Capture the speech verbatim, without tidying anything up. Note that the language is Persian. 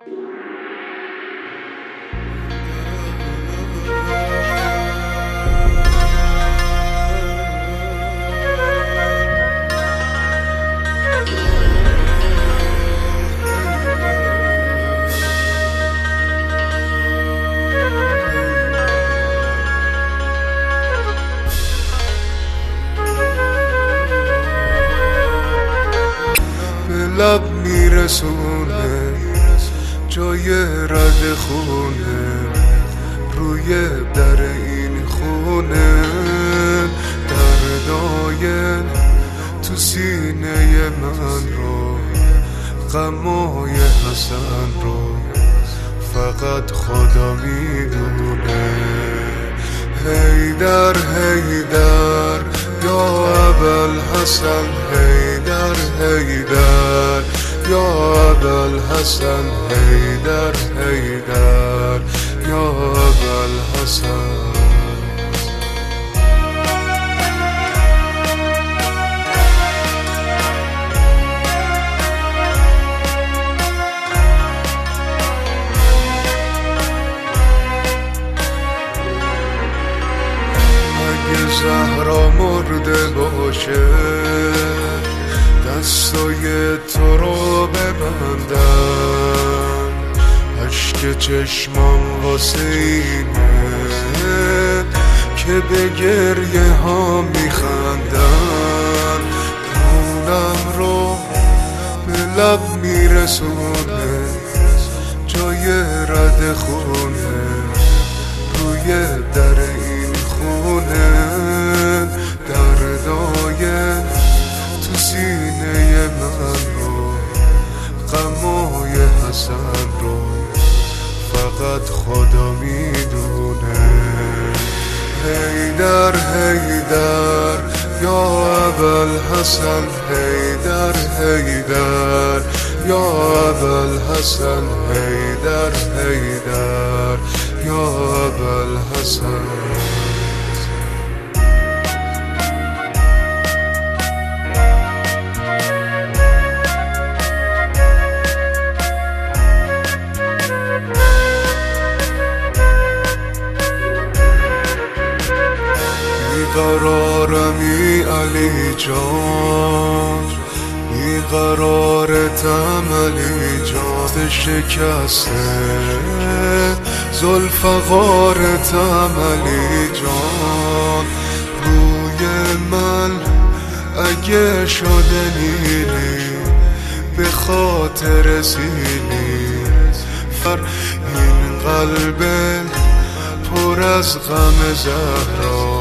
لب میرسونه جای رد خونه، روی در این خونه دردای تو سینه من رو، غمای حسن رو فقط خدا میدونه. حیدر حیدر یا ابوالحسن، حیدر حیدر یا ابوالحسن، حیدر حیدر یا ابوالحسن. زهرا مرده باشه دستای تو رو ببندم، اشک چشمام واسه اینه که به گریه ها میخندم. خونم رو به لب میرسونه جای رد خونه، روی در این خونه دردای تو سینه من رو، غمای حسن رو فقط خدا میدونه. حیدر حیدر یا ابوالحسن، حیدر حیدر یا ابوالحسن، حیدر حیدر یا ابوالحسن. بیقرارمی علی جان، بیقرارتم علی جان، شکسته ذوالفقارتم علی جان. روی من اگه شده نیلی به خاطر سیلی، فر این قلب پر از غم زهرا